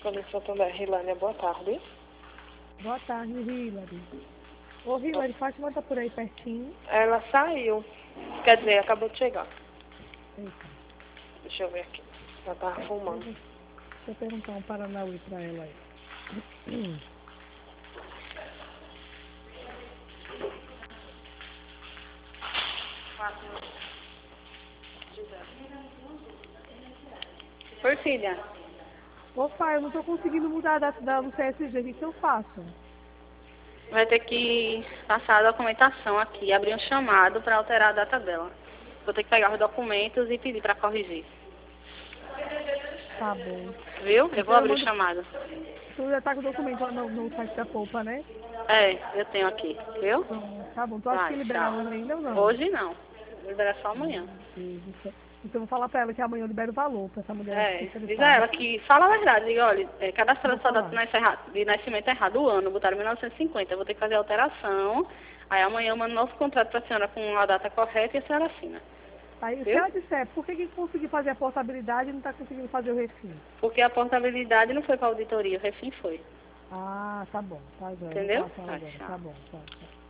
Folha de Santander, Hilânia, boa tarde. Boa tarde, Hilary. Ô, Hilary, Fátima tá por aí pertinho. Ela saiu. Quer dizer, acabou de chegar. Eita. Deixa eu ver aqui. Ela tá arrumando. Deixa eu perguntar um Paranauê pra ela aí. Oi, filha. Ô, pai, eu não tô conseguindo mudar a data do CSG. O que eu faço? Vai ter que passar a documentação aqui, abrir um chamado para alterar a data dela. Vou ter que pegar os documentos e pedir para corrigir. Tá bom. Viu? Eu vou abrir o mando... chamado. Tu já tá com o documento lá no site da Poupa, né? É, eu tenho aqui. Viu? Tá bom. Tu acha que Vai, libera tchau. hoje ainda ou não? Hoje não. Vou liberar só amanhã. Então eu vou falar pra ela que amanhã eu libero o valor pra essa mulher. É, diz a ela que fala a verdade. Diga, olha, cadastrando sua data de nascimento errado o ano, botaram 1950. Eu vou ter que fazer a alteração. Aí amanhã eu mando um novo contrato pra senhora com a data correta e a senhora assina. Aí, se ela disser, por que conseguiu fazer a portabilidade e não está conseguindo fazer o refim? Porque a portabilidade não foi para auditoria, o refim foi. Ah, tá bom. Tá, entendeu? Tá bom, tá.